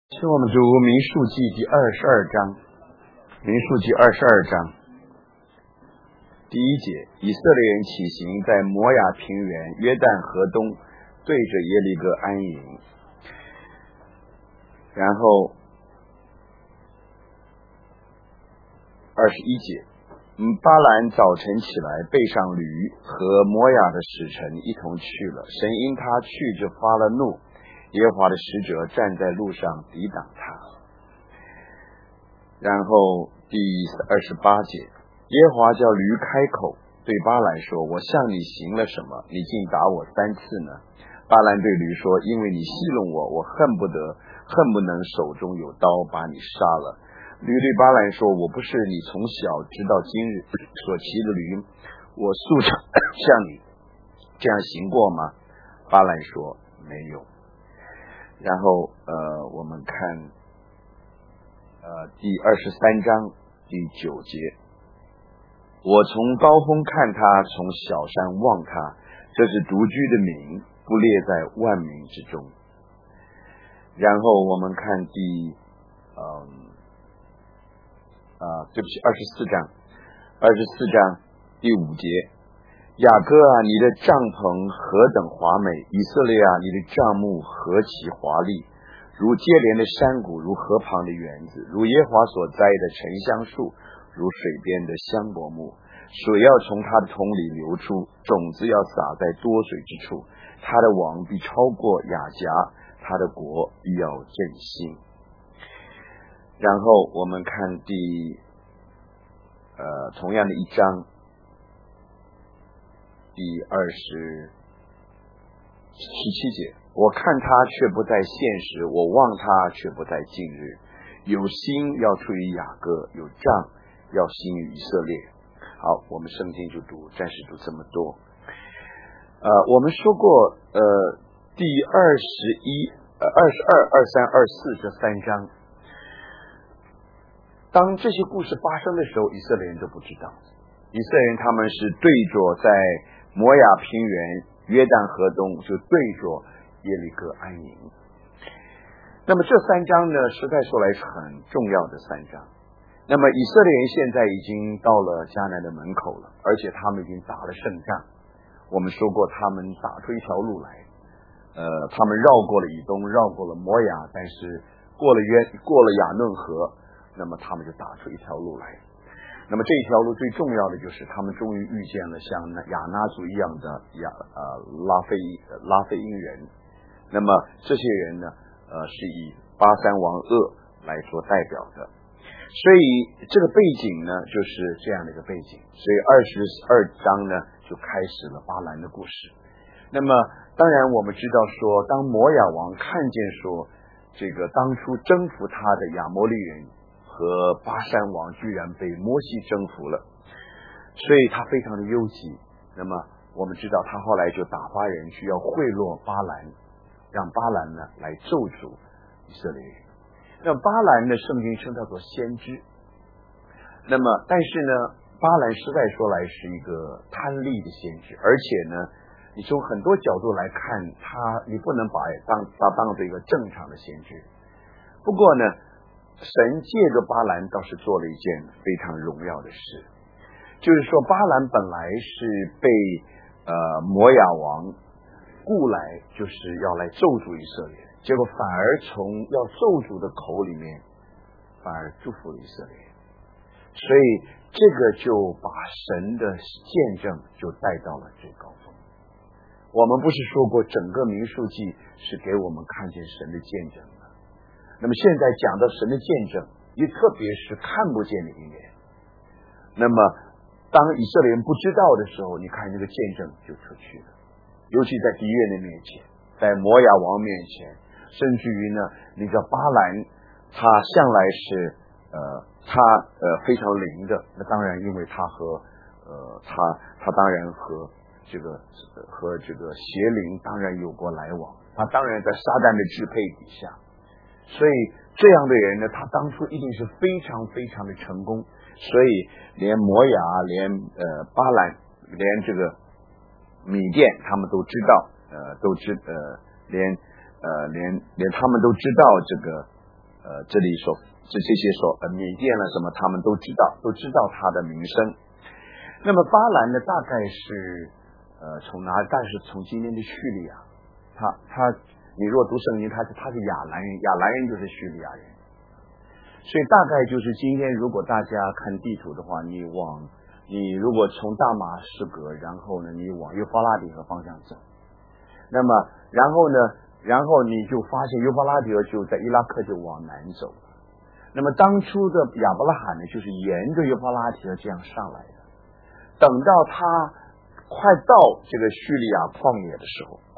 请我们读民数记第22章。民数记22章第1节，以色列人起行，在摩亚平原约旦河东，对着耶利哥安营。然后21节，巴兰早晨起来，背上驴，和摩亚的使臣一同去了。神因他去就发了怒，耶和华的使者站在路上抵挡他。然后第28节，耶和华叫驴开口，对巴兰说：我向你行了什么？你竟打我3次呢？巴兰对驴说：因为你戏弄我，我恨不能手中有刀把你杀了。驴对巴兰说：我不是你从小直到今日所骑的驴，我素常像你这样行过吗？巴兰说：没有。然后我们看第23章第9节，我从高空看他，从小山望他，这是独居的民，不列在万民之中。然后我们看24章第5节，雅各啊，你的帐篷何等华美！以色列啊，你的帐幕何其华丽！如接连的山谷，如河旁的园子，如耶和华所栽的沉香树，如水边的香柏木。水要从他的桶里流出，种子要撒在多水之处。他的王必超过雅甲，他的国必要振兴。然后我们看同样的一章第17节，我看他却不在现实，我望他却不在近日。有心要出于雅各，有杖要兴于以色列。好，我们圣经就暂时读这么多。我们说过第21、22、23、24这3章，当这些故事发生的时候，以色列人都不知道。以色列人他们是对着在摩亚平原约旦河东，就对着耶利哥安营。那么这3章呢，实在说来是很重要的3章。那么以色列人现在已经到了迦南的门口了，而且他们已经打了胜仗。我们说过，他们打出一条路来，他们绕过了以东，绕过了摩亚，但是过了亚嫩河，那么他们就打出一条路来。那么这一条路最重要的就是他们终于遇见了像亚拿族一样的拉非因人。那么这些人呢是以巴珊王噩来做代表的。所以这个背景呢就是这样的一个背景。所以22章呢就开始了巴兰的故事。那么当然我们知道说，当摩亚王看见说这个当初征服他的亚摩利人和巴珊王居然被摩西征服了，所以他非常的忧急。那么我们知道他后来就打发人去要贿赂巴兰，让巴兰呢来咒诅以色列人。那么巴兰呢，圣经称他做先知。那么但是呢，巴兰实在说来是一个贪利的先知，而且呢你从很多角度来看他，你不能把他当做一个正常的先知。不过呢，神借着巴兰倒是做了一件非常荣耀的事，就是说巴兰本来是被摩亚王雇来，就是要来咒诅以色列，结果反而从要咒诅的口里面反而祝福了以色列。所以这个就把神的见证就带到了最高峰。我们不是说过整个民数记是给我们看见神的见证的，那么现在讲到神的见证，也特别是看不见的一面。那么当以色列人不知道的时候，你看这个见证就出去了，尤其在敌人的面前，在摩亚王面前，甚至于呢那个巴兰他向来是非常灵的。那当然因为他当然和这个邪灵当然有过来往，他当然在撒旦的支配底下。所以这样的人呢，他当初一定是非常非常的成功。所以连摩亚，连巴兰，连这个米甸，他们都知道，连他们都知道这个这里这些缅甸了什么，他们都知道他的名声。那么巴兰呢，大概是从哪？但是从今天的叙利亚，你若读圣经，他是亚兰人，亚兰人就是叙利亚人，所以大概就是今天，如果大家看地图的话，你如果从大马士革，然后呢，你往幼发拉底河方向走，那么然后你就发现幼发拉底河就在伊拉克就往南走了。那么当初的亚伯拉罕呢，就是沿着幼发拉底河这样上来的。等到他快到这个叙利亚旷野的时候，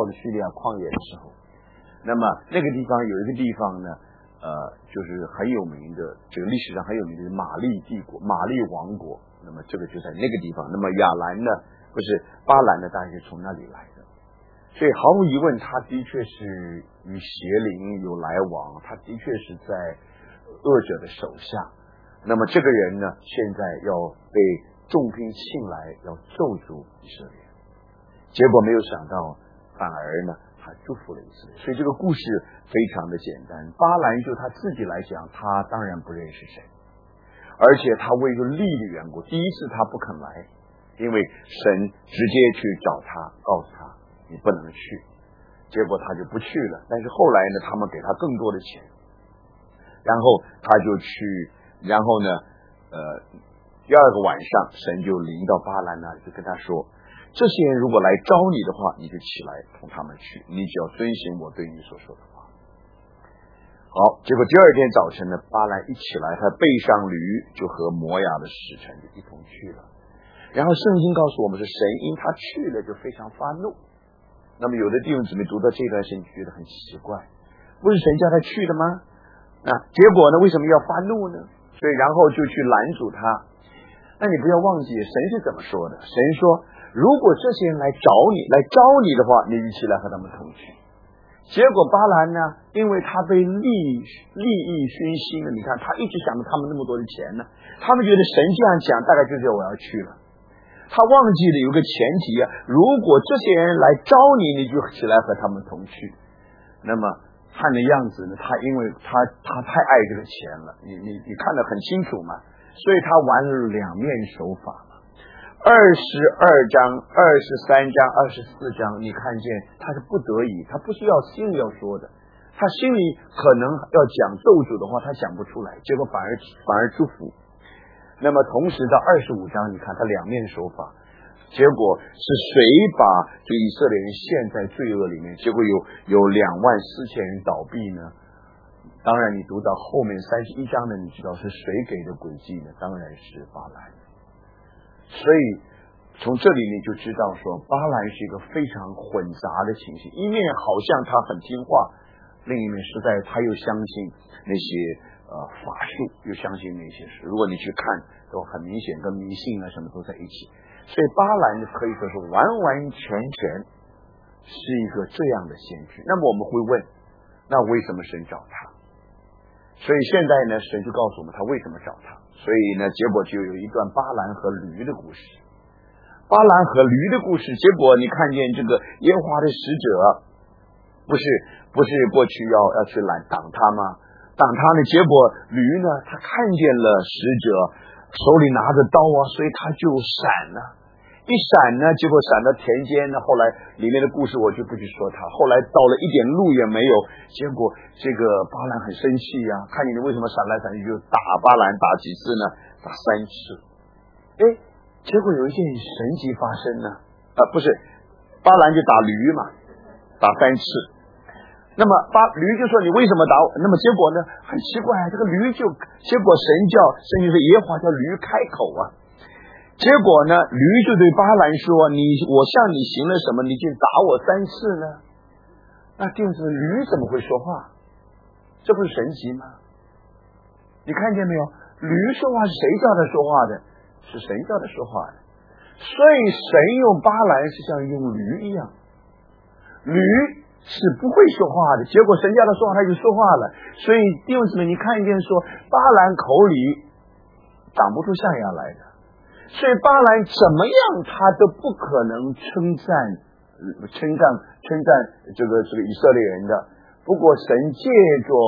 那么那个地方有一个地方呢，就是很有名的，这个历史上很有名的马利帝国、马利王国。那么这个就在那个地方。那么亚兰呢，不是巴兰呢，大概是从那里来的。所以毫无疑问，他的确是与邪灵有来往，他的确是在恶者的手下。那么这个人呢，现在要被众兵请来，要咒诅以色列，结果没有想到，反而呢，他祝福了以色列。所以这个故事非常的简单。巴兰就他自己来讲，他当然不认识神，而且他为了利的缘故，第一次他不肯来，因为神直接去找他，告诉他你不能去，结果他就不去了。但是后来呢，他们给他更多的钱，然后他就去，然后呢，第二个晚上，神就临到巴兰那里，就跟他说：这些人如果来招你的话，你就起来同他们去，你只要遵行我对你所说的话。好，结果第二天早晨呢，巴兰一起来，他背上驴，就和摩亚的使臣就一同去了。然后圣经告诉我们是神因他去了就非常发怒。那么有的弟兄姊妹读到这段圣经觉得很奇怪，不是神叫他去的吗？结果呢，为什么要发怒呢？所以然后就去拦阻他。那你不要忘记神是怎么说的，神说如果这些人来招你的话，你一起来和他们同去。结果巴兰呢，因为他被利益熏心了，你看他一直想着他们那么多的钱呢，他们觉得神这样讲大概就是我要去了，他忘记了有个前提如果这些人来招你，你就起来和他们同去。那么看的样子呢，他因为他太爱这个钱了，你看得很清楚嘛，所以他玩了两面手法嘛。22章、23章、24章，你看见他是不得已，他不是心里要说的，他心里可能要讲咒诅的话，他讲不出来，结果反而祝福。那么同时到25章，你看他两面手法，结果是谁把这个以色列人陷在罪恶里面？结果有24000人倒闭呢？当然，你读到后面31章呢，你知道是谁给的诡计呢？当然是巴兰。所以从这里你就知道说，巴兰是一个非常混杂的情形，一面好像他很听话，另一面实在他又相信那些法术，又相信那些事。如果你去看，都很明显跟迷信什么都在一起。所以巴兰可以说是完完全全是一个这样的先知。那么我们会问，那为什么神找他？所以现在呢，神就告诉我们他为什么找他。所以呢，结果就有一段巴兰和驴的故事。巴兰和驴的故事，结果你看见这个耶和华的使者，不是过去要去挡他吗？挡他呢，结果驴呢，他看见了使者手里拿着刀所以他就闪了。一闪呢，结果闪到田间呢，后来里面的故事我就不去说他，后来到了一点路也没有，结果这个巴兰很生气看见你为什么闪来闪去，就打巴兰，打几次呢？打3次。结果有一件神迹发生呢，不是巴兰就打驴嘛，打3次。那么驴就说你为什么打我？那么结果呢，很奇怪，这个驴结果圣经说耶和华叫驴开口结果呢，驴就对巴兰说：我向你行了什么，你就打我3次呢？那弟兄姊妹，驴怎么会说话？这不是神迹吗？你看见没有？驴说话是谁叫他说话的？是神叫他说话的。所以神用巴兰是像用驴一样，驴是不会说话的，结果神叫他说话，他就说话了。所以弟兄姊妹，你看见说巴兰口里长不出象牙来的。所以巴兰怎么样他都不可能称赞这个以色列人的。不过神借着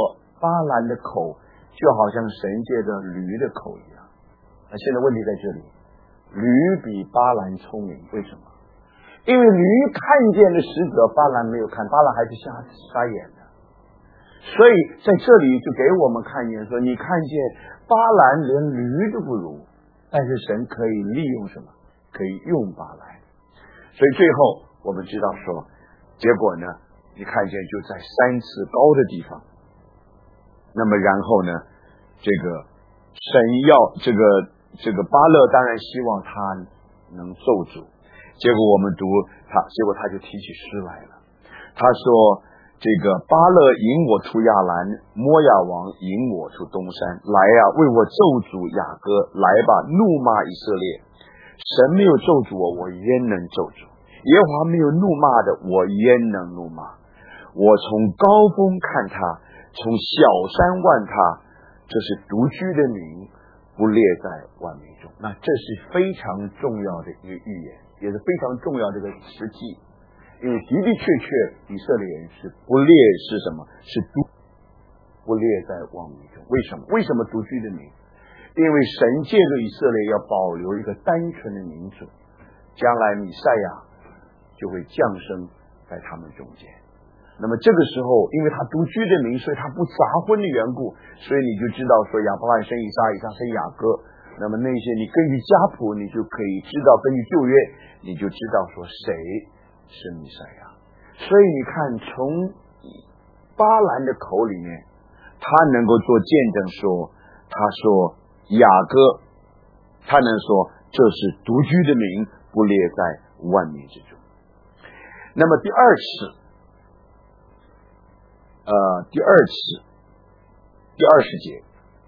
巴兰的口就好像神借着驴的口一样。那现在问题在这里，驴比巴兰聪明，为什么？因为驴看见了使者，巴兰没有看，巴兰还是瞎眼的。所以在这里就给我们看见说，你看见巴兰连驴都不如，但是神可以利用什么？可以用巴兰。所以最后我们知道说，结果呢，你看见就在3次高的地方。那么然后呢，这个神要这个巴勒当然希望他能咒诅，结果我们读结果他就提起诗来了。他说，这个巴勒引我出亚兰，摩亚王引我出东山，来啊，为我咒诅雅各，来吧，怒骂以色列。神没有咒诅我焉能咒诅？耶和华没有怒骂的，我焉能怒骂？我从高峰看他，从小山望他，这是独居的民，不列在万民中。那这是非常重要的一个预言，也是非常重要的一个实际。因为的的确确以色列人是不列，是什么？是不列在万民中。为什么？为什么独居的民？因为神借着以色列要保留一个单纯的民族，将来弥赛亚就会降生在他们中间。那么这个时候，因为他独居的民，所以他不杂婚的缘故，所以你就知道说亚伯拉罕生以撒，以撒生雅各。那么那些你根据家谱，你就可以知道，根据旧约，你就知道说谁是弥赛亚。所以你看，从巴兰的口里面，他能够做见证说，他说雅各，他能说这是独居的民，不列在万民之中。那么第二次第20节，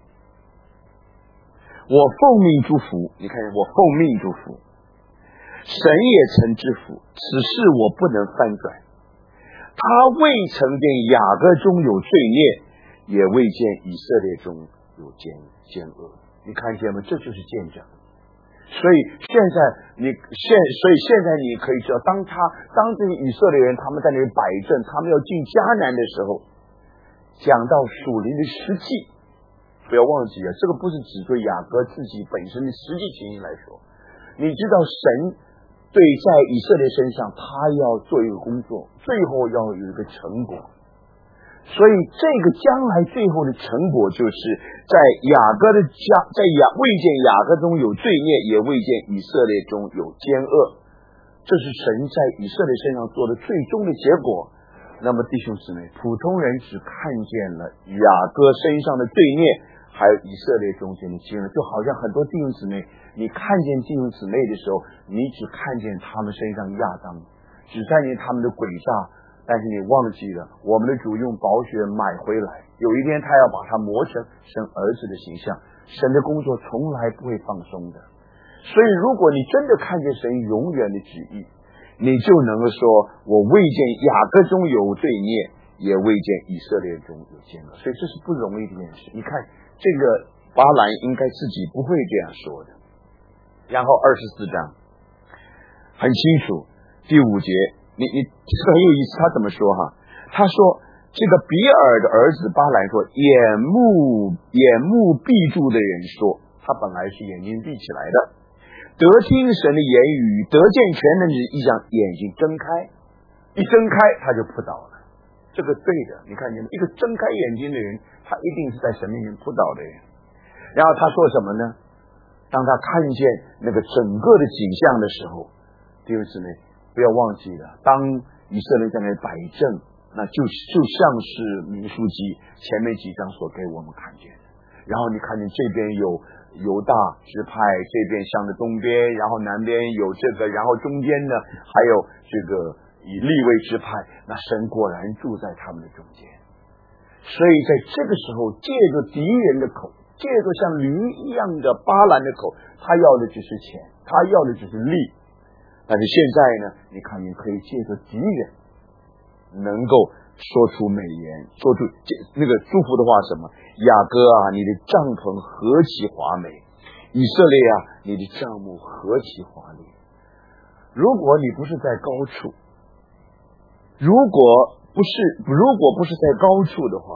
我奉命祝福，你看我奉命祝福，神也曾知府，此事我不能翻转。他未曾见雅各中有罪孽，也未见以色列中有奸恶。你看见吗？这就是见证。所以现在你可以知道，当这个以色列人他们在那里摆阵，他们要进迦南的时候，讲到属灵的实际，不要忘记啊，这个不是只对雅各自己本身的实际情形来说。你知道神对在以色列身上，他要做一个工作，最后要有一个成果。所以这个将来最后的成果，就是在雅各的家，未见雅各中有罪孽，也未见以色列中有奸恶。这是神在以色列身上做的最终的结果。那么弟兄姊妹，普通人只看见了雅各身上的罪孽，还有以色列中间的奸恶，就好像很多弟兄姊妹，你看见弟兄姊妹的时候，你只看见他们身上亚当，只看见他们的诡诈。但是你忘记了，我们的主用宝血买回来，有一天他要把它磨成神儿子的形象。神的工作从来不会放松的。所以如果你真的看见神永远的旨意，你就能够说，我未见雅各中有罪孽，也未见以色列中有奸恶。所以这是不容易的一件事。你看这个巴兰应该自己不会这样说的。然后24章很清楚，第5节，你这个很有意思，他怎么说哈？他说这个比尔的儿子巴兰说，眼目闭住的人说，他本来是眼睛闭起来的，得听神的言语，得见全能的异象，眼睛睁开，一睁开他就扑倒了。这个对的，你看见吗？一个睁开眼睛的人，他一定是在神面前扑倒的人。然后他说什么呢？当他看见那个整个的景象的时候，弟兄姊妹不要忘记了，当以色列在那里摆阵，那就像是民数记前面几章所给我们看见的。然后你看见这边有犹大支派，这边向着东边，然后南边有这个，然后中间呢还有这个以利未支派，那神果然住在他们的中间。所以在这个时候，借着敌人的口，借着像驴一样的巴兰的口，他要的只是钱，他要的只是利。但是现在呢，你看你可以借着敌人能够说出美言，说出那个祝福的话，什么雅各啊，你的帐篷何其华美，以色列啊，你的帐幕何其华丽。如果你不是在高处，如果不是在高处的话，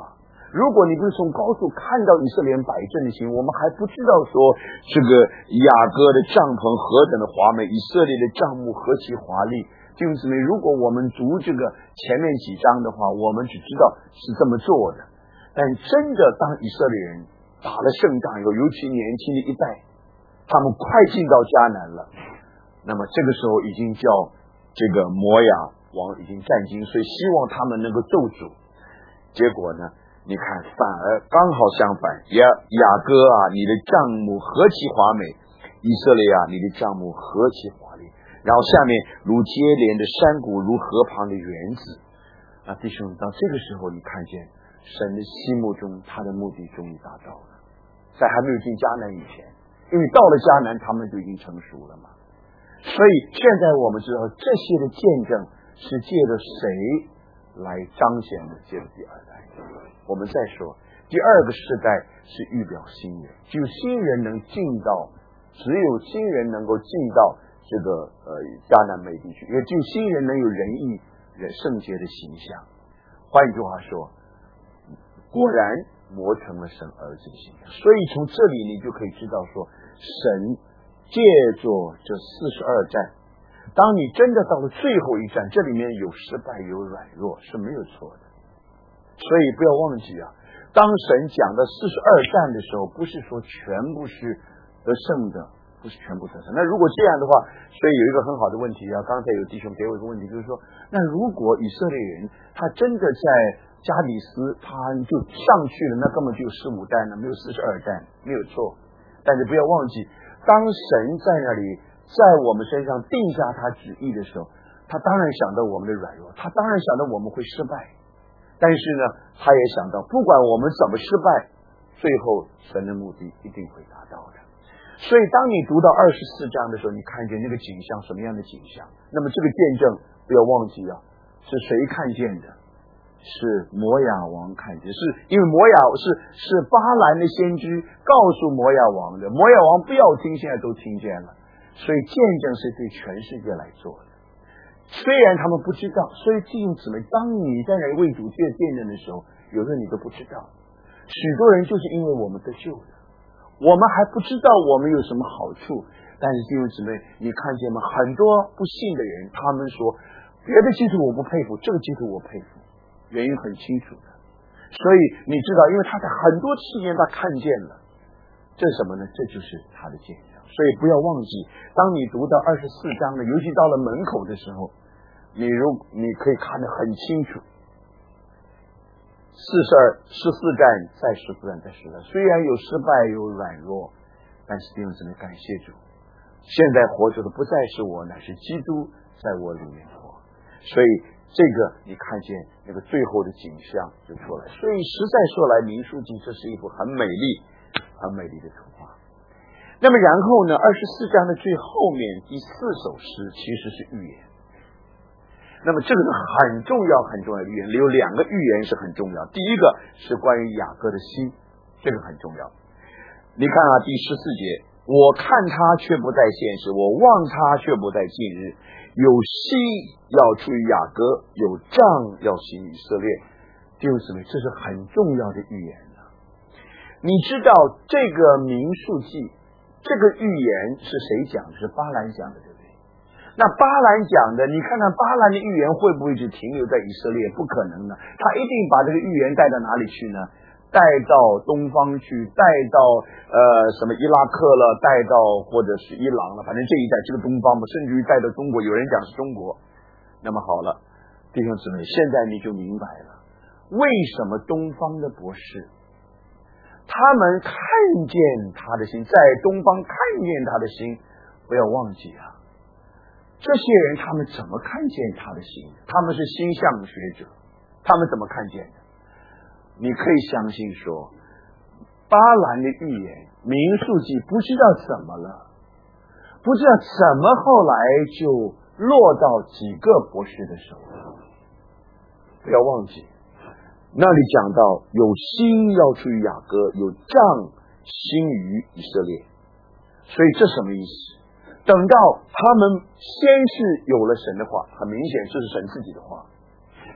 如果你不是从高处看到以色列人摆阵的行为，我们还不知道说这个雅各的帐篷何等的华美，以色列的帐幕何其华丽。弟兄姊妹，如果我们读这个前面几章的话，我们只知道是这么做的，但真的当以色列人打了胜仗以后，尤其年轻的一代，他们快进到迦南了，那么这个时候已经叫这个摩亚王已经占尽，所以希望他们能够咒诅。结果呢，你看反而刚好相反，雅各啊，你的帐幕何其华美，以色列啊，你的帐幕何其华丽。然后下面如接连的山谷，如河旁的园子。弟兄，到这个时候你看见神的心目中他的目的终于达到了，在还没有进迦南以前，因为到了迦南他们就已经成熟了嘛。所以现在我们知道这些的见证是借着谁来彰显的，借着第二代。我们再说第二个世代是预表新人，只有新人能进到，只有新人能够进到这个迦南美地区，也只有新人能有仁义圣洁的形象。换一句话说，果然磨成了神儿子的形象。所以从这里你就可以知道说，神借着这42战，当你真的到了最后一战，这里面有失败有软弱是没有错的。所以不要忘记啊，当神讲到42战的时候，不是说全部是得胜的，不是全部得胜。那如果这样的话，所以有一个很好的问题啊，刚才有弟兄给我一个问题，就是说，那如果以色列人他真的在加里斯他就上去了，那根本就有15战了，没有42战，没有错。但是不要忘记，当神在那里在我们身上定下他旨意的时候，他当然想到我们的软弱，他当然想到我们会失败，但是呢，他也想到不管我们怎么失败，最后神的目的一定会达到的。所以当你读到24章的时候，你看见那个景象，什么样的景象？那么这个见证不要忘记啊，是谁看见的？是摩亚王看见，是因为摩亚是巴兰的先知告诉摩亚王的，摩亚王不要听，现在都听见了。所以见证是对全世界来做的，虽然他们不知道。所以弟兄姊妹，当你在那里为主见证的时候，有的你都不知道，许多人就是因为我们得救的，我们还不知道我们有什么好处。但是弟兄姊妹，你看见吗？很多不信的人，他们说别的基督我不佩服，这个基督我佩服，原因很清楚的。所以你知道，因为他在很多期间他看见了，这是什么呢？这就是他的见证。所以不要忘记，当你读到24章呢，尤其到了门口的时候，你可以看得很清楚。14战再14战再14战，虽然有失败有软弱，但是弟兄姊妹感谢主，现在活着的不再是我，乃是基督在我里面活。所以这个你看见那个最后的景象就出来。所以实在说来，民数记这是一幅很美丽的图画。那么然后呢，24章的最后面第4首诗其实是预言。那么这个是很重要的预言，有2个预言是很重要。第一个是关于雅各的心，这个很重要。你看啊，第14节，我看他却不在现实，我望他却不在近日，有息要出于雅各，有杖要行以色列。弟兄姊妹，这是很重要的预言啊。你知道这个民数记这个预言是谁讲的？是巴兰讲的，对不对？那巴兰讲的，你看看巴兰的预言会不会只停留在以色列？不可能的，他一定把这个预言带到哪里去呢？带到东方去，带到什么伊拉克了，带到或者是伊朗了，反正这一带这个东方嘛，甚至于带到中国，有人讲是中国。那么好了，弟兄姊妹，现在你就明白了，为什么东方的博士他们看见他的心，在东方看见他的心。不要忘记啊，这些人他们怎么看见他的心？他们是星象学者，他们怎么看见的？你可以相信说，巴兰的预言民数记不知道怎么了，不知道怎么后来就落到几个博士的手上。不要忘记那里讲到有星要出于雅各，有杖兴于以色列。所以这什么意思？等到他们先是有了神的话，很明显这是神自己的话，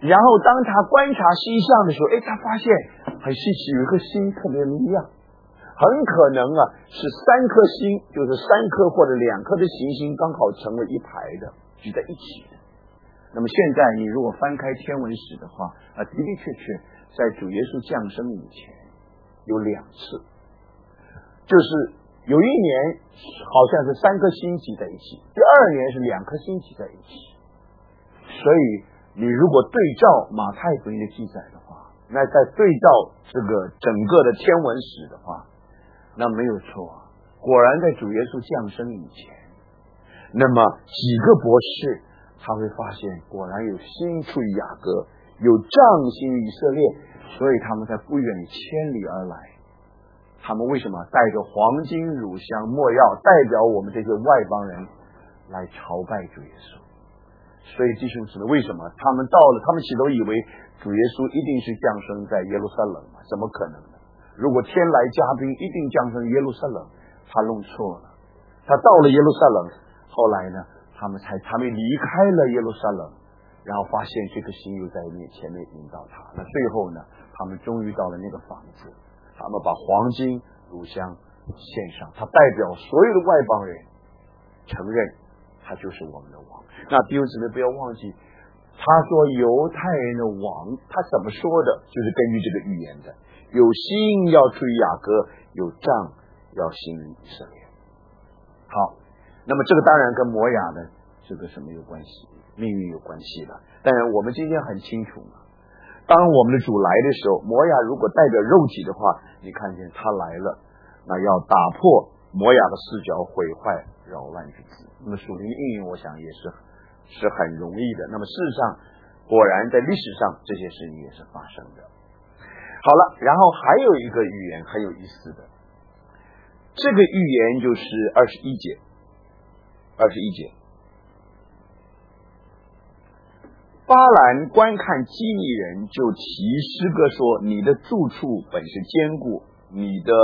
然后当他观察星象的时候，他发现很稀奇，有一颗星特别明亮，很可能是3颗星，就是3颗或者2颗的行星刚好成为一排的，聚在一起的。那么现在你如果翻开天文史的话，的的确确在主耶稣降生以前有2次，就是有一年好像是3颗星集在一起，第2年是2颗星集在一起。所以你如果对照马太福音的记载的话，那再对照这个整个的天文史的话，那没有错，果然在主耶稣降生以前，那么几个博士他会发现果然有星出于雅各，有杖星于以色列，所以他们在不远千里而来。他们为什么带着黄金乳香没药，代表我们这些外邦人来朝拜主耶稣？所以弟兄姊妹，为什么他们到了，他们岂都以为主耶稣一定是降生在耶路撒冷吗？怎么可能呢？如果天来嘉宾一定降生耶路撒冷，他弄错了。他到了耶路撒冷，后来呢，他们离开了耶路撒冷，然后发现这颗星又在前面引导他。那最后呢，他们终于到了那个房子，他们把黄金乳香献上，他代表所有的外邦人承认他就是我们的王。那弟兄姊妹不要忘记，他说犹太人的王，他怎么说的？就是根据这个预言的，有星要出于雅各，有杖要兴于以色列。好，那么这个当然跟摩亚的这个什么有关系，命运有关系的。当然我们今天很清楚嘛，当我们的主来的时候，摩亚如果代表肉体的话，你看见他来了，那要打破摩亚的四角，毁坏扰乱之子。那么属灵的应用我想也是很容易的。那么事实上果然在历史上这些事情也是发生的。好了，然后还有一个预言很有意思的，这个预言就是21节。巴兰观看基尼人，就提诗歌说，你的住处本是坚固，你的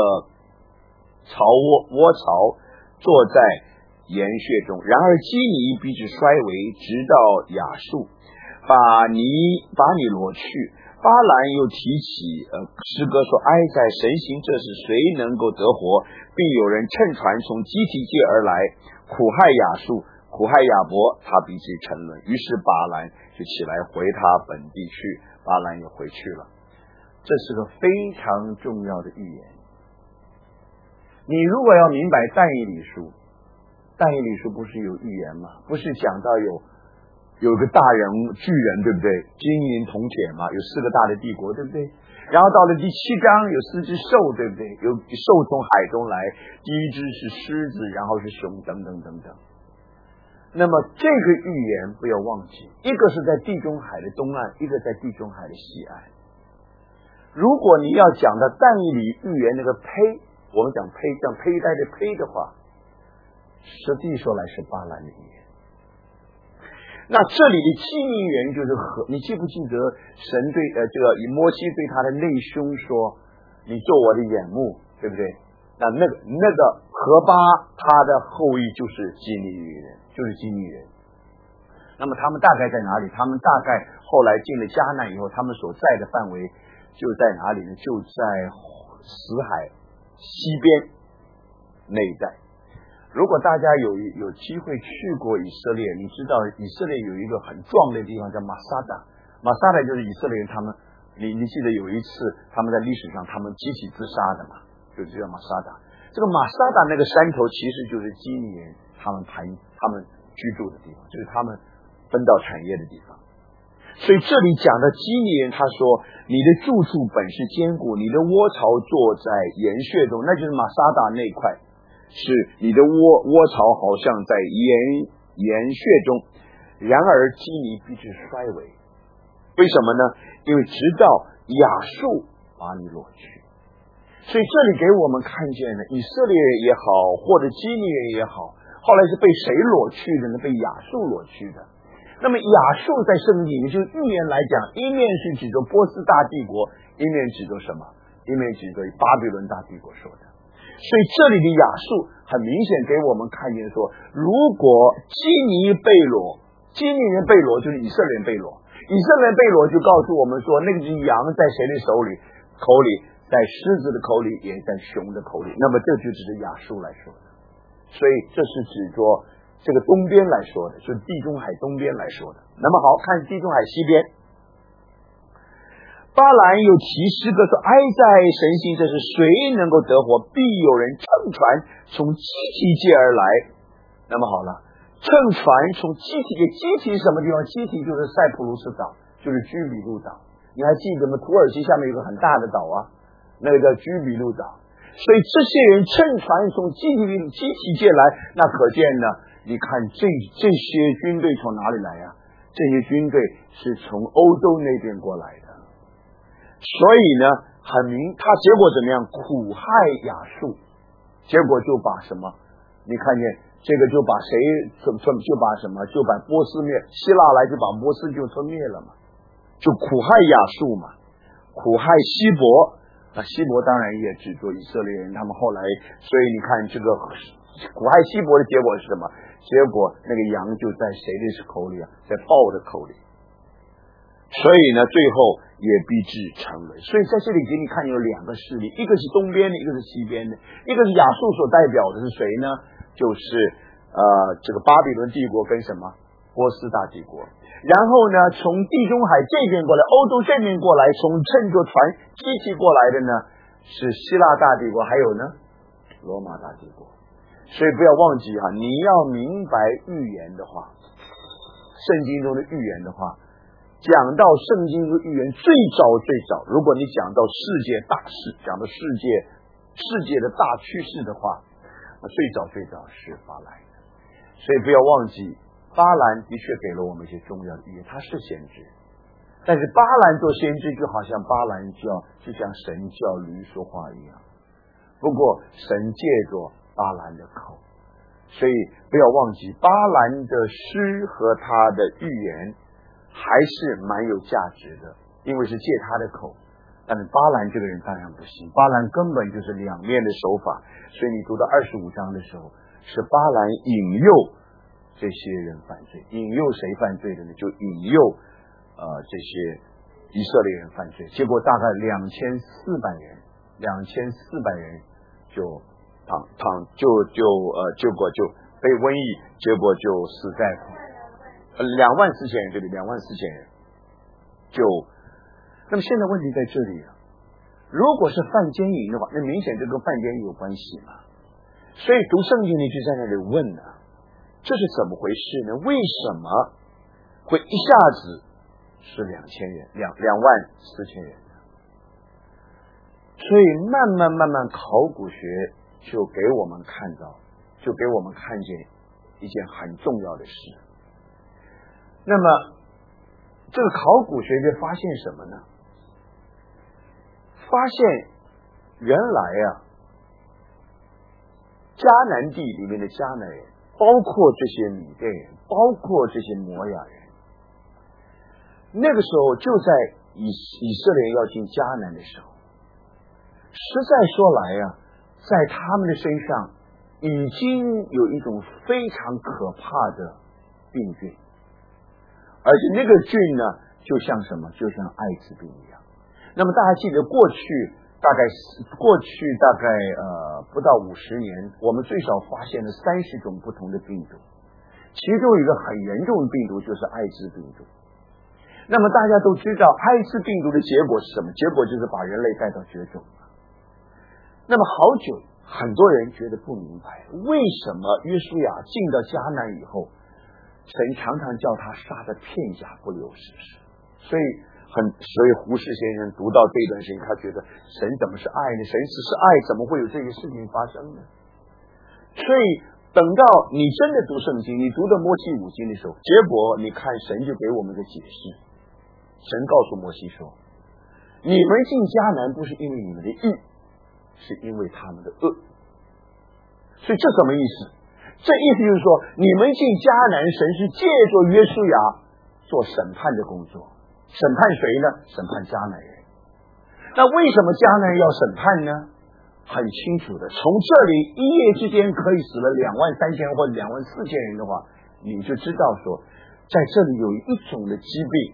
窝巢坐在岩穴中，然而基尼必至衰微，直到亚述把你掳去。巴兰又提起诗歌说，哀哉，神行这事，谁能够得活？并有人乘船从基提界而来，苦害亚述，苦害亚伯，他必至沉沦。于是巴兰就起来回他本地去，巴兰也回去了。这是个非常重要的预言。你如果要明白但以理书不是有预言吗？不是讲到有个大人巨人，对不对？金银铜铁嘛，有4个大的帝国，对不对？然后到了第7章有4只兽，对不对？有兽从海中来，第一只是狮子，然后是熊，等等等等。那么这个预言不要忘记，一个是在地中海的东岸，一个在地中海的西岸。如果你要讲到但以理预言那个胚，我们讲胚，像胚胎的胚的话，实际说来是巴兰的预言。那这里的基尼人就是你记不记得神对摩西对他的内兄说，你做我的眼目，对不对？那个何巴他的后裔就是基尼人，那么他们大概在哪里？他们大概后来进了迦南以后，他们所在的范围就在哪里呢？就在死海西边那一带。如果大家有机会去过以色列，你知道以色列有一个很壮的地方叫马萨达，马萨达就是以色列人他们，你记得有一次他们在历史上他们集体自杀的嘛，就是叫马萨达。这个马萨达那个山头其实就是基尼人他们居住的地方，就是他们分到产业的地方。所以这里讲的基尼人，他说你的住处本是坚固，你的窝巢坐在岩穴中，那就是马萨达那一块，是你的窝巢好像在岩穴中，然而基尼必至衰微。为什么呢？因为直到亚述把你掳去。所以这里给我们看见了以色列也好，或者基尼人也好，后来是被谁掳去的呢？被亚述掳去的。那么亚述在圣经里面就预言来讲，一面是指着波斯大帝国，一面指着什么？一面指着巴比伦大帝国说的。所以这里的亚述很明显给我们看见说，如果基尼被掳，基尼人被掳就是以色列人被掳， 以色列贝罗就告诉我们说，那个只羊在谁的口里，在狮子的口里，也在熊的口里。那么这就只是亚述来说的，所以这是指着这个东边来说的，是地中海东边来说的。那么好，看地中海西边，巴兰又提诗歌说：哀哉神星，这是谁能够得活？必有人乘船从基提界而来。那么好了，乘船从基提界，基提是什么地方？基提就是塞浦路斯岛，就是居比路岛。你还记得吗？土耳其下面有个很大的岛啊，那个叫居比路岛。所以这些人乘船从基提界来，那可见呢，你看这些军队从哪里来呀？这些军队是从欧洲那边过来的。所以呢，很明，他结果怎么样？苦害亚述，结果就把什么？你看见这个就把谁就把什么？就把波斯灭，希腊来就把波斯就吞灭了嘛，就苦害亚述嘛，苦害希伯。那希伯当然也指着以色列人，他们后来，所以你看这个苦害希伯的结果是什么？结果那个羊就在谁的口里啊？在豹的口里。所以呢，最后也必至沉沦。所以在这里给你看有两个势力，一个是东边的，一个是西边的。一个是亚述所代表的是谁呢？就是这个巴比伦帝国跟什么波斯大帝国。然后呢，从地中海这边过来，欧洲这边过来，从乘着船机器过来的呢是希腊大帝国，还有呢罗马大帝国。所以不要忘记你要明白预言的话，圣经中的预言的话，讲到圣经中的预言最早，如果你讲到世界大事，讲到世界的大趋势的话，最早是巴兰。所以不要忘记，巴兰的确给了我们一些重要的预言，他是先知，但是巴兰做先知就好像巴兰就像神叫驴说话一样，不过神借着巴兰的口，所以不要忘记巴兰的诗和他的预言还是蛮有价值的，因为是借他的口。但是巴兰这个人当然不行，巴兰根本就是两面的手法。所以你读到25章的时候，是巴兰引诱这些人犯罪，引诱谁犯罪的呢？就引诱这些以色列人犯罪。结果大概2400人就结果就被瘟疫，结果就死在24000人，这里24000人就。那么现在问题在这里如果是犯奸淫的话，那明显这跟犯奸淫有关系嘛。所以读圣经你就在那里问这是怎么回事呢？为什么会一下子是2000人24000人？所以慢慢考古学就给我们看见一件很重要的事。那么这个考古学就发现什么呢？发现原来迦南地里面的迦南人，包括这些米甸人，包括这些摩亚人，那个时候就在以色列要进迦南的时候，实在说来在他们的身上已经有一种非常可怕的病菌，而且那个菌呢就像什么？就像艾滋病一样。那么大家记得过去大概不到50年，我们最少发现了30种不同的病毒，其中有一个很严重的病毒就是艾滋病毒。那么大家都知道艾滋病毒的结果是什么？结果就是把人类带到绝种。那么好久很多人觉得不明白，为什么约书亚进到迦南以后，神常常叫他杀得片甲不留，是不是？所以胡适先生读到这段时间，他觉得神怎么是爱呢？神只是爱，怎么会有这个事情发生呢？所以等到你真的读圣经，你读到摩西五经的时候，结果你看神就给我们个解释。神告诉摩西说，你们进迦南不是因为你们的义，是因为他们的恶。所以这什么意思？这意思就是说，你们进迦南，神是借着约书亚做审判的工作。审判谁呢？审判迦南人。那为什么迦南要审判呢？很清楚的，从这里一夜之间可以死了23000或者24000人的话，你就知道说，在这里有一种的疾病，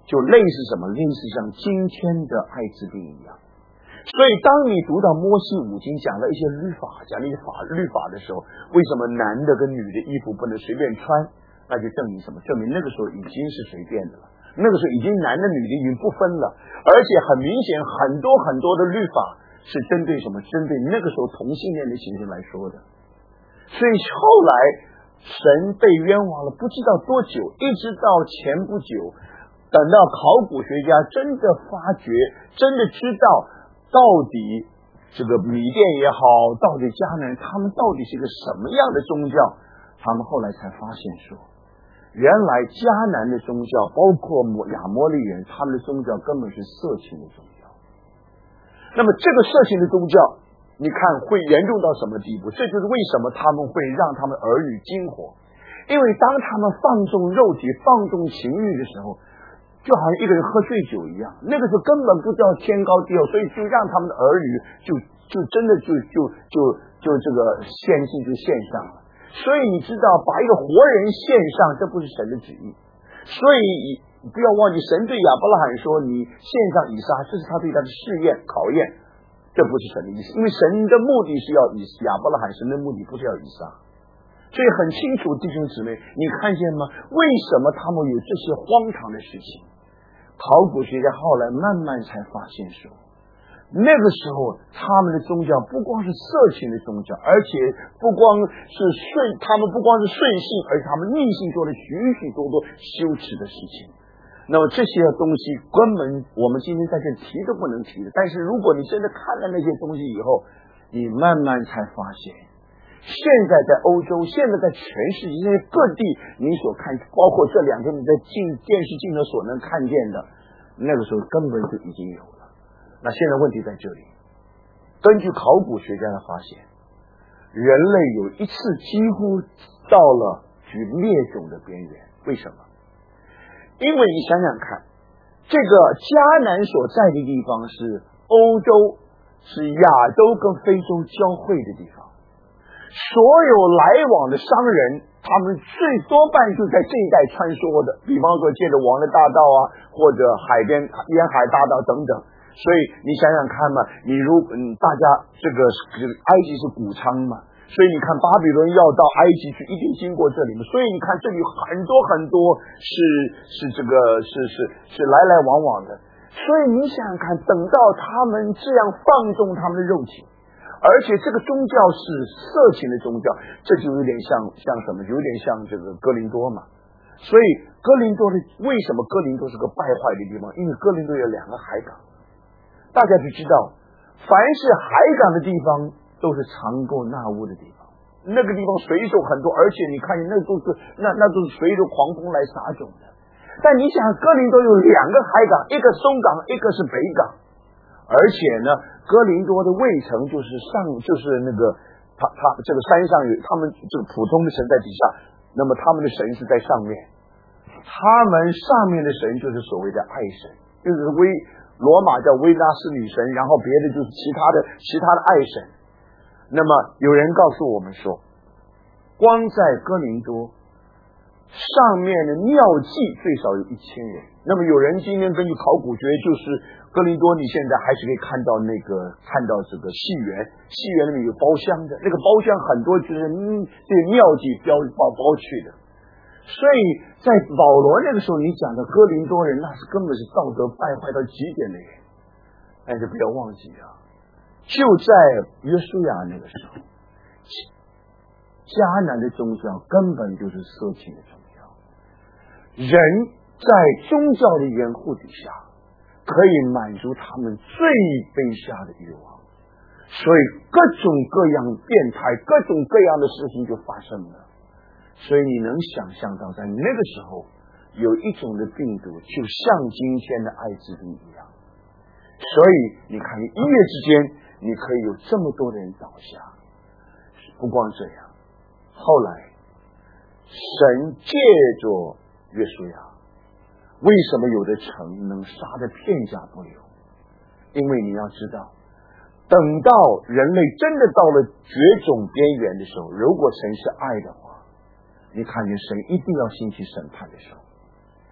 就类似什么？类似像今天的艾滋病一样。所以当你读到摩西五经讲了一些律法，讲了一些律法的时候，为什么男的跟女的衣服不能随便穿？那就证明什么？证明那个时候已经是随便的了，那个时候已经男的女的已经不分了，而且很明显很多很多的律法是针对什么？针对那个时候同性恋的形式来说的。所以后来神被冤枉了不知道多久，一直到前不久，等到考古学家真的发觉，真的知道到底这个米甸也好，到底迦南他们到底是一个什么样的宗教，他们后来才发现说，原来迦南的宗教包括亚摩利人，他们的宗教根本是色情的宗教。那么这个色情的宗教你看会严重到什么地步？这就是为什么他们会让他们儿女惊火，因为当他们放纵肉体放纵情欲的时候，就好像一个人喝醉酒一样，那个时候根本不知道天高地厚，所以就让他们的儿女就真的就这个献祭就献上了。所以你知道把一个活人献上，这不是神的旨意。所以不要忘记神对亚伯拉罕说，你献上以撒，这是他对他的试验考验，这不是神的意思。因为神的目的是要亚伯拉罕，神的目的不是要以撒。所以很清楚，弟兄姊妹，你看见吗？为什么他们有这些荒唐的事情？考古学家后来慢慢才发现说，那个时候他们的宗教不光是色情的宗教，而且不光是他们不光是顺性，而且他们逆性做了许许多多羞耻的事情。那么这些东西根本我们今天在这提都不能提的，但是如果你真的看了那些东西以后，你慢慢才发现，现在在欧洲，现在在全世界各地，你所看，包括这2天你在电视镜头所能看见的，那个时候根本就已经有了。那现在问题在这里，根据考古学家的发现，人类有一次几乎到了灭种的边缘。为什么？因为你想想看，这个迦南所在的地方是欧洲，是亚洲跟非洲交汇的地方，所有来往的商人，他们最多半就在这一带穿梭的，比方说借着王的大道啊，或者海边沿海大道等等。所以你想想看嘛，大家这个埃及是谷仓嘛，所以你看巴比伦要到埃及去，一定经过这里嘛。所以你看这里很多很多是这个是来来往往的。所以你想想看，等到他们这样放纵他们的肉体，而且这个宗教是色情的宗教，这就有点像什么？有点像这个哥林多嘛。所以哥林多为什么哥林多是个败坏的地方？因为哥林多有2个海港。大家就知道，凡是海港的地方都是藏垢纳污的地方，那个地方水手很多，而且你看那都是随着狂风来撒种的。但你想，哥林多有2个海港，一个松港，一个是北港，而且呢，哥林多的卫城就是那个他这个山上有他们这个普通的神在底下，那么他们的神是在上面，他们上面的神就是所谓的爱神，就是罗马叫维纳斯女神，然后别的就是其他的爱神。那么有人告诉我们说，光在哥林多上面的庙祭最少有1000人。那么有人今天根据考古学，就是哥林多你现在还是可以看到这个戏园里面有包厢的，那个包厢很多就是这庙祭包去的。所以在保罗那个时候，你讲的哥林多人，那是根本是道德败坏到极点的人。但是不要忘记啊，就在约书亚那个时候，迦南的宗教根本就是色情的宗教。人在宗教的掩护底下，可以满足他们最卑下的欲望，所以各种各样变态、各种各样的事情就发生了。所以你能想象到，在那个时候有一种的病毒，就像今天的艾滋病一样。所以你看，一夜之间，你可以有这么多的人倒下。不光这样，后来神借着约书亚，为什么有的城能杀得片甲不留？因为你要知道，等到人类真的到了绝种边缘的时候，如果神是爱的话，你看见神一定要兴起审判的时候。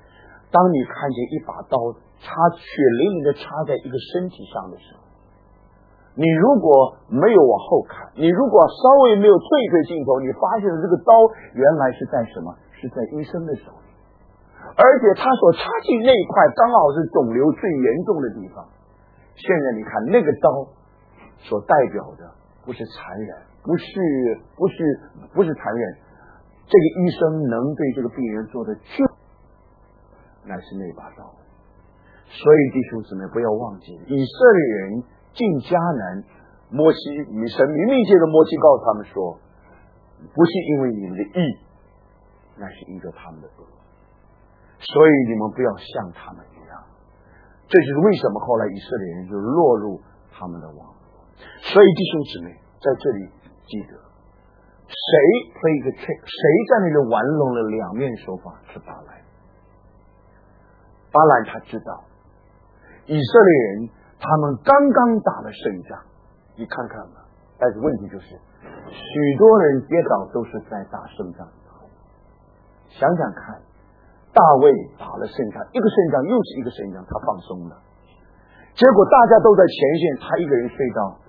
当你看见一把刀血淋淋的插在一个身体上的时候，你如果没有往后看，你如果稍微没有退镜头，你发现这个刀原来是在什么？是在医生的手里，而且他所插进那一块刚好是肿瘤最严重的地方。现在你看那个刀所代表的不是残忍，不是残忍，这个医生能对这个病人做的就乃是那把刀。所以弟兄姊妹不要忘记，以色列人进迦南，摩西神明明借着摩西告诉他们说，不是因为你们的义，那是因着他们的恶，所以你们不要像他们一样。这就是为什么后来以色列人就落入他们的网络。所以弟兄姊妹在这里记得，谁 play the trick， 谁在那里玩弄了两面手法，是巴兰。巴兰他知道以色列人他们刚刚打了胜仗，你看看吧。但是问题就是许多人跌倒都是在打胜仗以后。想想看，大卫打了胜仗，一个胜仗又是一个胜仗，他放松了，结果大家都在前线，他一个人睡到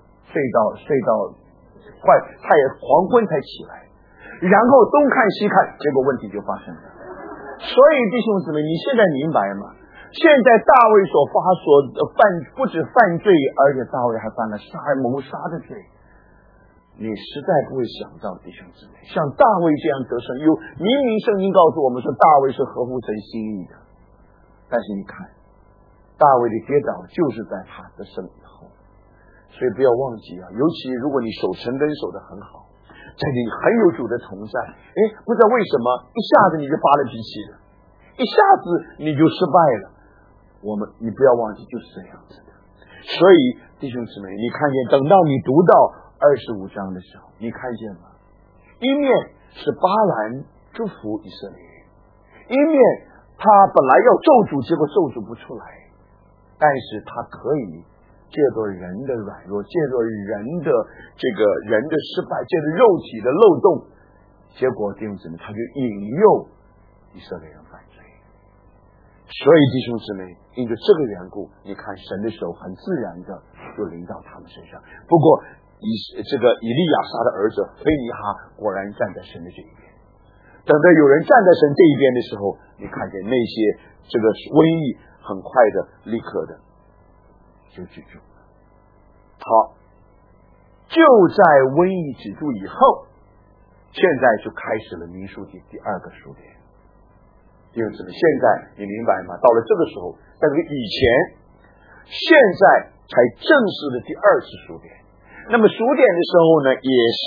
快他也黄昏才起来，然后东看西看，结果问题就发生了。所以弟兄姊妹，你现在明白吗？现在大卫所不止犯罪，而且大卫还犯了谋杀的罪。你实在不会想到，弟兄姊妹，像大卫这样得胜，明明圣经告诉我们说大卫是合乎神心意的，但是你看大卫的跌倒就是在他得胜以后。所以不要忘记啊，尤其如果你守神灯守得很好，在你很有主的同在，不知道为什么一下子你就发了脾气了，一下子你就失败了。你不要忘记就是这样子的。所以弟兄姊妹，你看见等到你读到25章的时候，你看见吗？一面是巴兰祝福以色列人，一面他本来要咒诅，结果咒诅不出来，但是他可以借着人的软弱，借着人的失败，借着肉体的漏洞，结果弟兄姊妹他就引诱以色列人犯罪。所以弟兄姊妹，因着这个缘故，你看神的手很自然的就临到他们身上。不过以利亚撒的儿子非尼哈果然站在神的这一边。等到有人站在神这一边的时候，你看见那些这个瘟疫很快的立刻的就止住了。好，就在瘟疫止住以后，现在就开始了民数记第二个数点。弟兄姊妹，现在你明白吗？到了这个时候，在这个以前，现在才正式的第二次数点。那么数点的时候呢，也是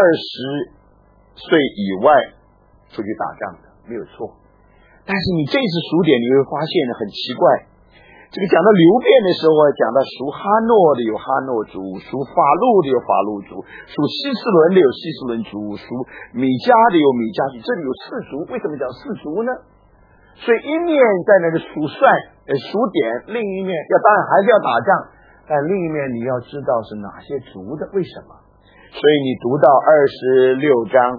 20岁以外出去打仗的，没有错。但是你这次数点你会发现呢，很奇怪。这个讲到流变的时候啊，讲到属哈诺的有哈诺族，属法路的有法路族，属希斯伦的有希斯伦族，属米迦的有米迦族。这里有4族，为什么讲4族呢？所以一面在那个数点，另一面当然还是要打仗，但另一面你要知道是哪些族的，为什么？所以你读到26章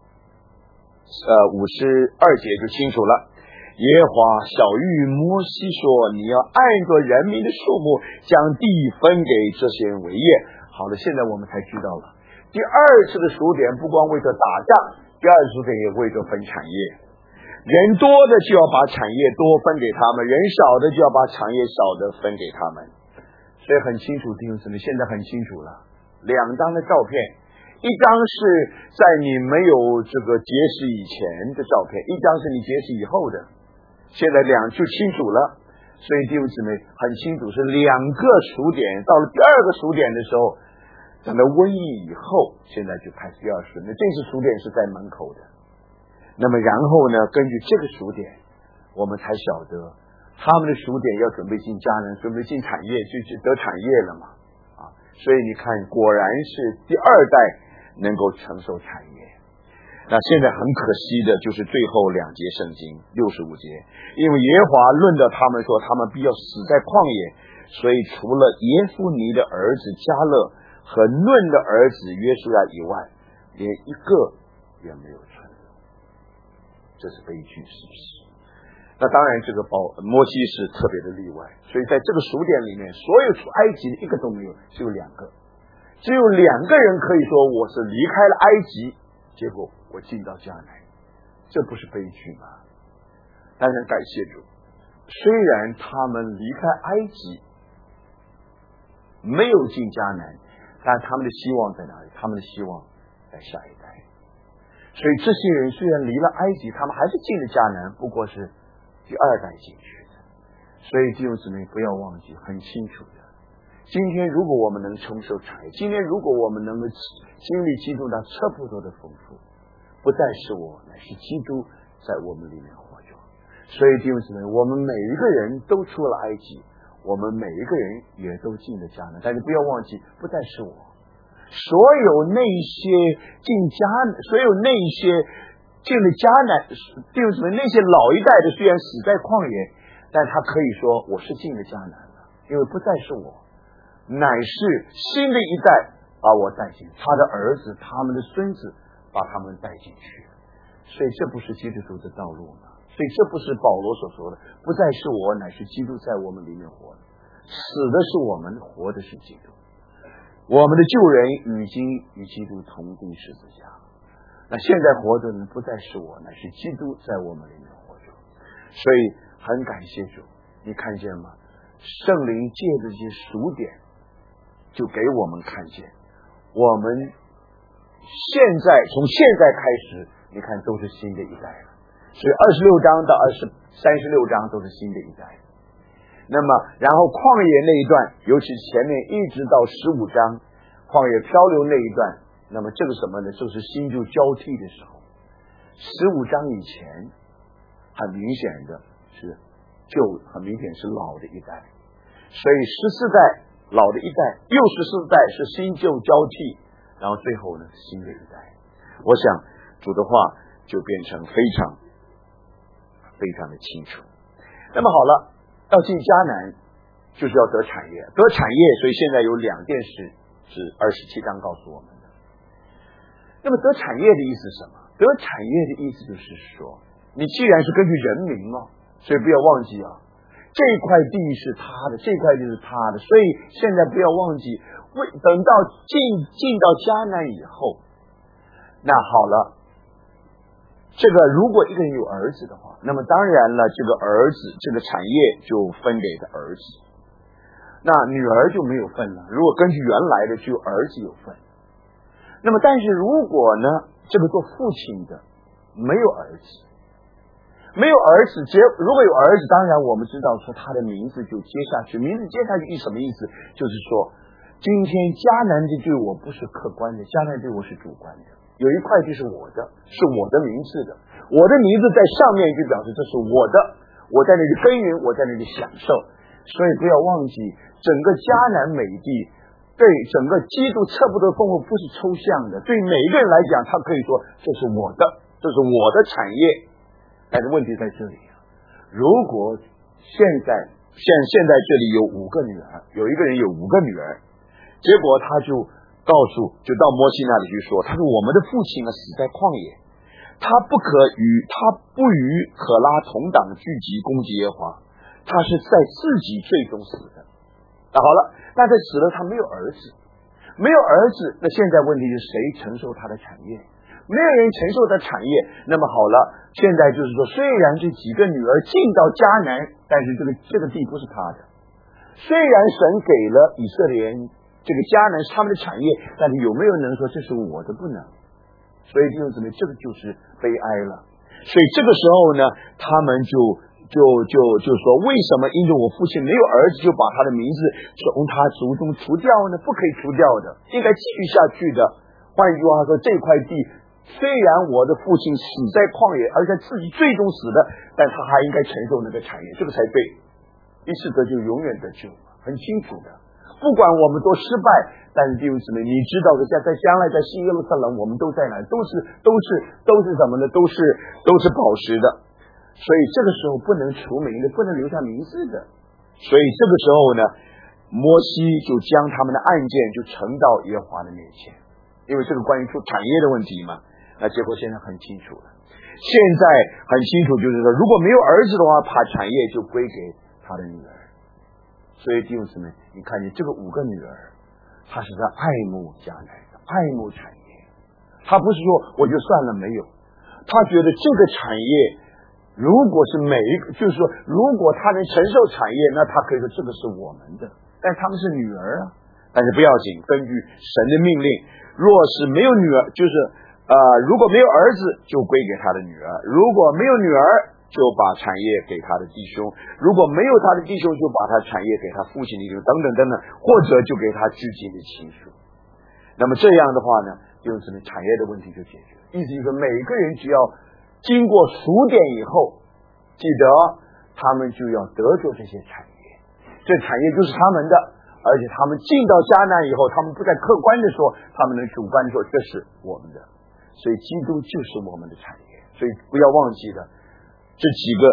52节就清楚了。耶和华晓谕摩西说，你要按着人民的数目将地分给这些人为业。好了，现在我们才知道了，第二次的数点不光为着打仗，第二次数点也为着分产业。人多的就要把产业多分给他们，人少的就要把产业少的分给他们。所以很清楚，弟兄姊妹，现在很清楚了。2张的照片，一张是在你没有这个结识以前的照片，一张是你结识以后的。现在就清楚了。所以弟兄姊妹很清楚，是2个数点。到了第二个数点的时候，等到瘟疫以后，现在就开始第二数。那这次数点是在门口的。那么然后呢，根据这个数点，我们才晓得他们的数点要准备进迦南，准备进产业，就得产业了嘛。所以你看，果然是第2代能够承受产业。那现在很可惜的就是最后2节圣经65节，因为耶和华论到他们说，他们必要死在旷野，所以除了耶夫尼的儿子迦勒和嫩的儿子约书亚以外，连一个也没有存留。这是悲剧，是不是？ 那当然这个摩西是特别的例外，所以在这个数点里面，所有出埃及的一个都没有，只有2个，只有2个人可以说我是离开了埃及，结果我进到迦南，这不是悲剧吗？当然感谢主，虽然他们离开埃及没有进迦南，但他们的希望在哪里？他们的希望在下一代。所以这些人虽然离了埃及，他们还是进了迦南，不过是第2代进去的。所以弟兄姊妹不要忘记，很清楚的，今天如果我们能承受产业，今天如果我们能够经历基督那测不多的丰富，不再是我，乃是基督在我们里面活着。所以弟兄姊妹，我们每一个人都出了埃及，我们每一个人也都进了迦南，但是不要忘记，不再是我。所有那些进了迦南，弟兄姊妹，那些老一代的虽然死在旷野，但他可以说我是进了迦南了，因为不再是我，乃是新的一代把我带进，他的儿子他们的孙子把他们带进去。所以这不是基督徒的道路吗？所以这不是保罗所说的不再是我，乃是基督在我们里面活的，死的是我们，活的是基督。我们的旧人已经与基督同定十字架，那现在活着呢，不再是我，乃是基督在我们里面活着。所以很感谢主，你看见吗？圣灵借着这些数点就给我们看见，我们从现在开始，你看都是新的一代了。所以26章到36章都是新的一代。那么然后旷野那一段，尤其前面一直到15章旷野漂流那一段，那么这个什么呢？就是新旧交替的时候。15章以前很明显的是很明显是老的一代，所以14代老的一代，又14代是新旧交替，然后最后呢新的一代。我想主的话就变成非常非常的清楚。那么好了，要进迦南就是要得产业，得产业，所以现在有2件事是27章告诉我们的。那么得产业的意思是什么？得产业的意思就是说，你既然是根据人名所以不要忘记这块地是他的，这块地是他的，所以现在不要忘记，等到进到迦南以后，那好了，这个如果一个人有儿子的话，那么当然了，这个儿子这个产业就分给他儿子，那女儿就没有份了。如果根据原来的，只有儿子有份。那么但是如果呢，这个做父亲的没有儿子，如果有儿子，当然我们知道说他的名字就接下去，名字接下去是什么意思？就是说今天迦南地对我不是客观的，迦南对我是主观的，有一块地是我的，是我的名字的，我的名字在上面就表示这是我的，我在那里耕耘，我在那里享受。所以不要忘记，整个迦南美地对整个基督测不得丰富不是抽象的，对每一个人来讲，他可以说这是我的，这是我的产业。但是问题在这里，如果现在这里有5个女儿，有一个人有5个女儿，结果他就到摩西那里去说，他说我们的父亲死在旷野，他不与可拉同党聚集攻击耶和华，他是在自己最终死的。好了，但是死了他没有儿子，那现在问题是谁承受他的产业？没有人承受他产业。那么好了，现在就是说，虽然这几个女儿进到迦南，但是这个地不是他的。虽然神给了以色列人这个迦南是他们的产业，但是有没有人说这是我的？不能。所以弟兄姊妹，这个就是悲哀了。所以这个时候呢，他们就说，为什么因着我父亲没有儿子，就把他的名字从他族中除掉呢？不可以除掉的，应该继续下去的。换一句话说，这块地虽然我的父亲死在旷野，而且自己最终死的，但他还应该承受那个产业，这个才对。一次得救，永远得救，很清楚的。不管我们多失败，但是弟兄姊妹，你知道的，在将来在新耶路撒冷，我们都在哪？都是什么呢？都是宝石的。所以这个时候不能除名的，不能留下名字的。所以这个时候呢，摩西就将他们的案件就呈到耶和华的面前，因为这个关于出产业的问题嘛。 那结果现在很清楚了，现在很清楚，就是说如果没有儿子的话，把产业就归给他的女儿。所以弟兄姊妹，你看见这个5个女儿，她是在爱慕迦南的，爱慕产业。她不是说我就算了没有，她觉得这个产业如果是每一个，就是说如果她能承受产业，那她可以说这个是我们的，但她们是女儿啊。但是不要紧，根据神的命令，若是没有女儿，就是如果没有儿子，就归给他的女儿；如果没有女儿，就把产业给他的弟兄；如果没有他的弟兄，就把他产业给他父亲的弟兄，等等等等，或者就给他至亲的亲属。那么这样的话呢，就是产业的问题就解决了。意思就是每个人只要经过数点以后，记得他们就要得着这些产业，这产业就是他们的。而且他们进到迦南以后，他们不再客观的说，他们能主观的说这是我们的，所以基督就是我们的产业。所以不要忘记了这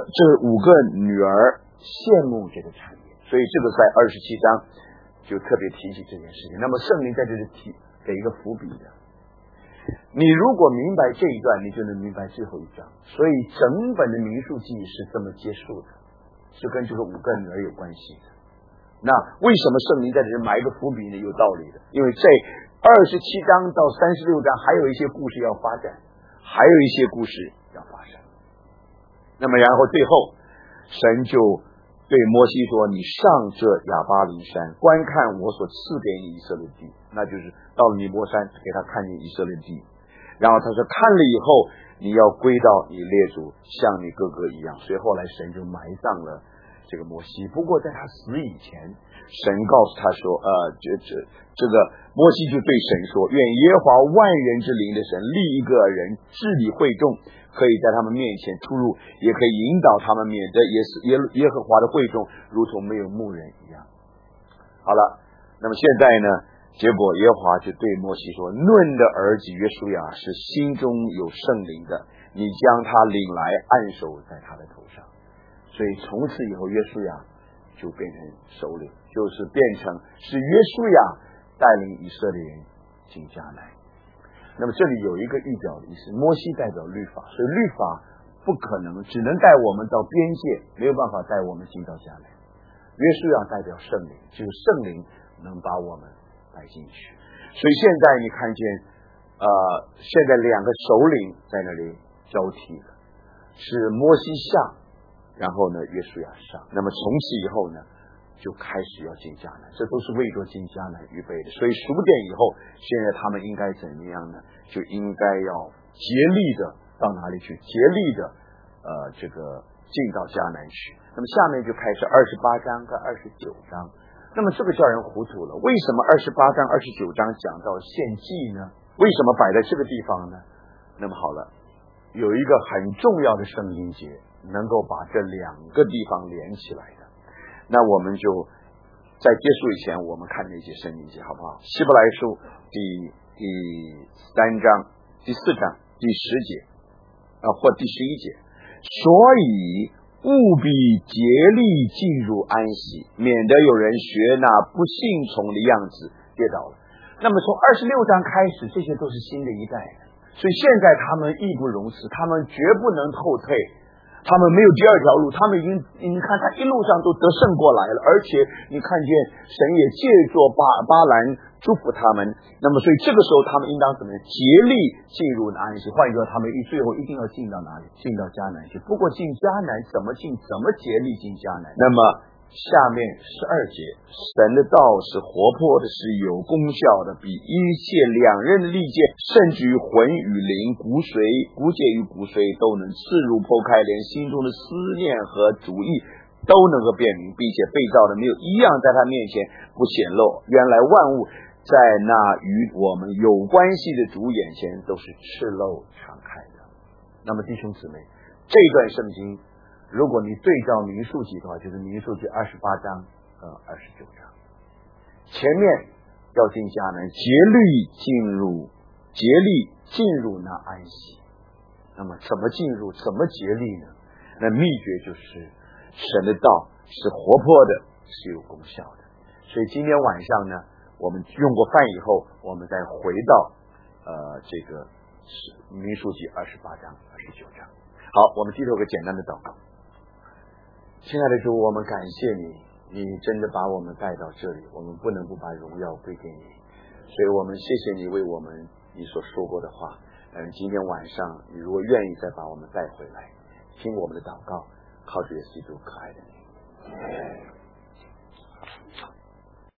5个女儿羡慕这个产业，所以这个在27章就特别提起这件事情。那么圣灵在这里给一个伏笔的，你如果明白这一段，你就能明白最后一章。所以整本的民数记是这么结束的，是跟这个5个女儿有关系的。那为什么圣灵在这里埋一个伏笔呢？有道理的，因为这27章到36章还有一些故事要发展，还有一些故事要发生。那么然后最后神就对摩西说，你上这亚巴琳山观看我所赐给你以色列地，那就是到了尼摩山给他看见以色列地，然后他说看了以后你要归到你列祖，像你哥哥一样。所以后来神就埋葬了这个摩西。不过在他死以前，神告诉他说这个摩西就对神说，愿耶和华万人之灵的神立一个人治理会众，可以在他们面前出入，也可以引导他们，免得耶和华的会众如同没有牧人一样。好了，那么现在呢，结果耶和华就对摩西说，嫩的儿子约书亚是心中有圣灵的，你将他领来按手在他的头上。所以从此以后约书亚就变成首领，就是变成是约书亚带领以色列人进迦南。那么这里有一个预表的意思，摩西代表律法，所以律法不可能只能带我们到边界，没有办法带我们进到迦南。约书亚代表圣灵，就是圣灵能把我们带进去。所以现在你看见现在2个首领在那里交替了，是摩西下，然后呢约书亚上。那么从此以后呢就开始要进迦南，这都是为着进迦南预备的。所以数点以后，现在他们应该怎么样呢？就应该要竭力的到哪里去？竭力的这个进到迦南去。那么下面就开始28章跟29章。那么这个叫人糊涂了，为什么28章29章讲到献祭呢？为什么摆在这个地方呢？那么好了，有一个很重要的圣经节能够把这2个地方连起来的。那我们就在结束以前，我们看那些圣经节好不好？希伯来书第3章第4章第10节或第11节，所以务必竭力进入安息，免得有人学那不信从的样子跌倒了。那么从26章开始，这些都是新的一代，所以现在他们义不容辞，他们绝不能后退，他们没有第二条路，他们你看他一路上都得胜过来了，而且你看见神也借着巴兰祝福他们。那么所以这个时候他们应当怎么样？竭力进入安息。换句话说，他们最后一定要进到哪里？进到迦南去。不过进迦南怎么进？怎么竭力进迦南？那么下面12节，神的道是活泼的，是有功效的，比一切两刃的利剑，甚至于魂与灵、骨节与骨髓都能刺入剖开，连心中的思念和主意都能够辨明，并且被造的没有一样在他面前不显露。原来万物在那与我们有关系的主眼前都是赤露敞开的。那么弟兄姊妹，这段圣经如果你对照民数记的话，就是民数记28章和29章，前面要进迦南，竭力进入那安息。那么怎么进入？怎么竭力呢？那秘诀就是神的道是活泼的，是有功效的。所以今天晚上呢，我们用过饭以后，我们再回到这个民数记28章、29章。好，我们低头个简单的祷告。亲爱的主，我们感谢你，你真的把我们带到这里，我们不能不把荣耀归给你，所以我们谢谢你为我们你所说过的话。今天晚上你如果愿意再把我们带回来，听我们的祷告，靠着耶稣基督可爱的你。